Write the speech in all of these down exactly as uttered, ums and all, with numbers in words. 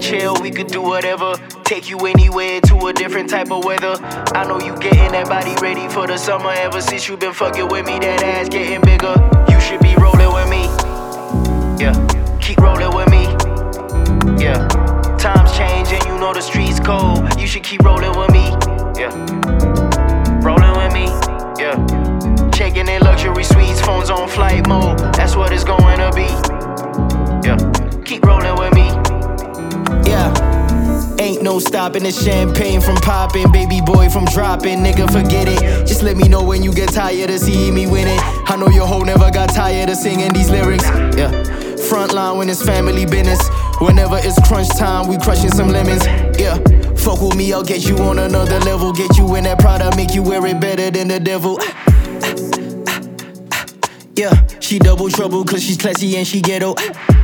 chill, we could do whatever. Take you anywhere to a different type of weather. I know you getting that body ready for the summer. Ever since you been fucking with me, that ass getting bigger. You should be rolling with me. Yeah, keep rolling with me. Yeah, times change and you know the streets cold. You should keep rolling with me. Yeah, rolling with me. Yeah, checking in luxury suites, phones on flight mode. That's what it's going to be. Yeah, keep rolling with me. Yeah, ain't no stopping the champagne from popping, baby boy from dropping. Nigga, forget it. Just let me know when you get tired of seeing me winning. I know your hoe never got tired of singing these lyrics. Yeah, front line when it's family business. Whenever it's crunch time, we crushing some lemons. Yeah, fuck with me, I'll get you on another level. Get you in that Prada, make you wear it better than the devil. Yeah, she double trouble cause she's classy and she ghetto.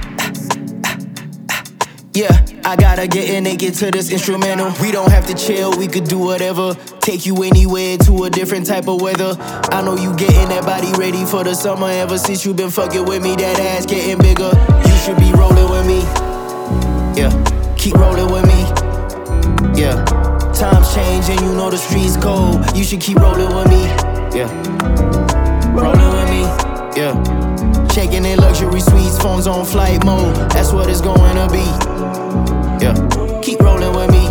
Yeah, I gotta get in naked to this instrumental. We don't have to chill, we could do whatever. Take you anywhere to a different type of weather. I know you getting that body ready for the summer. Ever since you been fucking with me, that ass getting bigger. You should be rolling with me. Yeah, keep rolling with me. Yeah, times change and you know the streets cold. You should keep rolling with me. Yeah, rolling with me. Yeah, checking in luxury suites, phones on flight mode. That's what it's going to be. Yeah, keep rolling with me.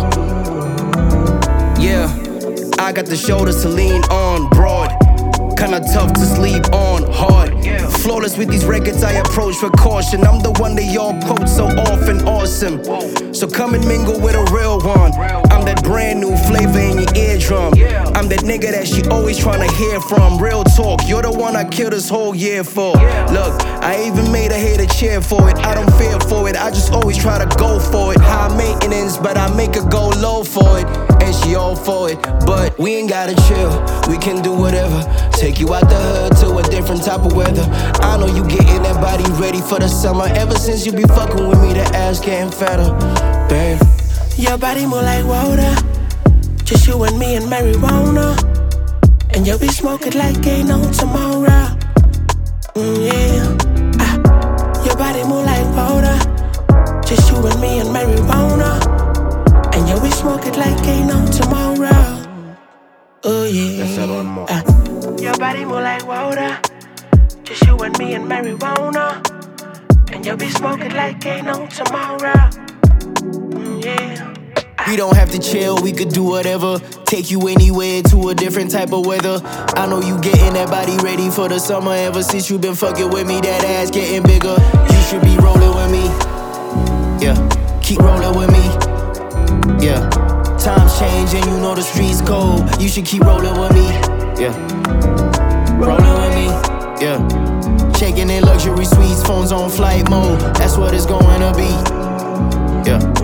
Yeah, I got the shoulders to lean on, broad. Kinda tough to sleep on, hard. Flawless with these records, I approach with caution. I'm the one they all quote so often, awesome. So come and mingle with a real one. I'm that brand new flavor in your eardrum. I'm that nigga that she always tryna hear from. Real talk, you're the one I killed this whole year for. Look, I even made her hate a cheer for it. I don't fear for it, I just always try to go for it. High maintenance, but I make her go low for it. And she all for it, but we ain't gotta chill. We can do whatever. Take you out the hood to a different type of weather. I know you getting that body ready for the summer. Ever since you be fucking with me, the ass getting fatter, babe. Your body more like water. Just you and me and marijuana. And you'll be smoking like ain't no tomorrow. Mm, yeah. Ah, your body more like water. Just you and me and marijuana. And you'll be smoking like ain't no tomorrow. Oh yeah. Ah, your body more like water. Just you and me and marijuana. And you'll be smoking like ain't no tomorrow. Mm, yeah. We don't have to chill, we could do whatever. Take you anywhere to a different type of weather. I know you getting that body ready for the summer. Ever since you been fucking with me, that ass getting bigger. You should be rolling with me. Yeah, keep rolling with me. Yeah, times change and you know the streets cold. You should keep rolling with me. Yeah, rolling with me. Yeah, checking in luxury suites, phones on flight mode. That's what it's going to be. Yeah.